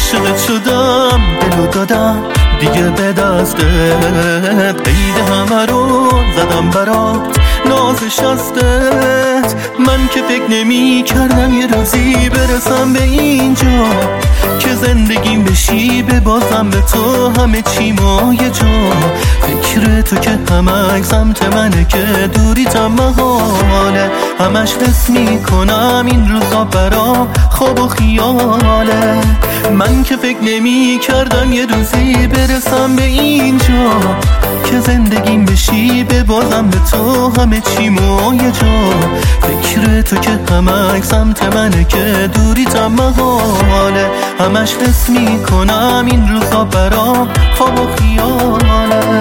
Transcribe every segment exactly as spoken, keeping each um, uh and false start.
عاشقت شدم، دلو دادم دیگه به دستت، قید همه رو زدم برات نازش هستت. من که فکر نمی کردم یه روزی برسم به اینجا که زندگیم بشی به بازم به تو همه چی ما یه جا. فکر تو که همه سمت منه که دوریتم محاله، همش حس می کنم این روزا برا خواب و خیاله. من که فکر نمی کردم یه روزی برسم به اینجا که زندگیم بشی به بازم به تو همه چی ما یه جا. فکر تو که همه سمت منه که دوریتم محاله، همش حس می کنم این روزا برا خواب و خیاله.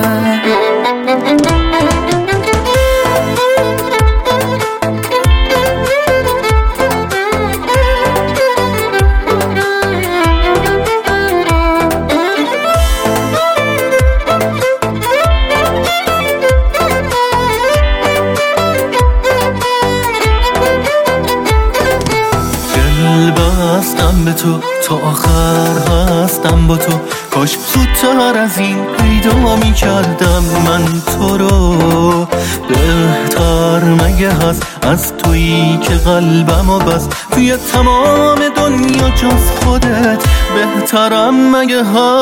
بستم به تو تا آخر هستم با تو، کاش زودتر از این پیدا می کردم من تو رو. بهتر مگه هست از تویی که قلبمو بس توی تمام دنیا جز خودت، بهترم مگه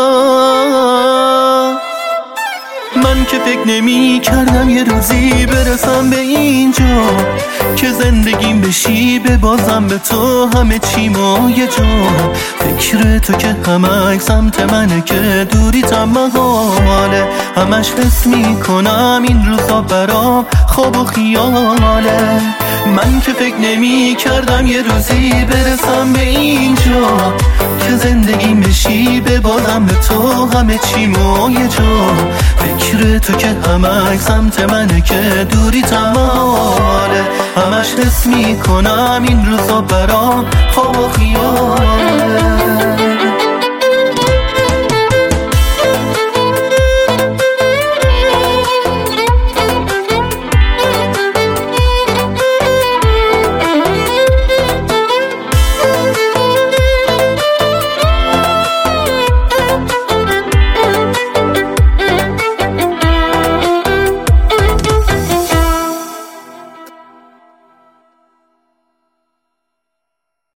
هست. من که فکر نمی کردم یه روزی برسم به اینجا که زندگیم بشی به بازم به تو همه چی ما یه جا. فکر تو که همه سمت منه که دوریتم محاله، همش حس می کنم این روزا برا خواب و خیاله. من که فکر نمی کردم یه روزی برسم به اینجا که زندگیم بشی به بازم به تو همه چی ما یه جا. فکر تو که همه سمت منه که دوریتم محاله، همش حس می کنم این روزا برام خواب و خیاله.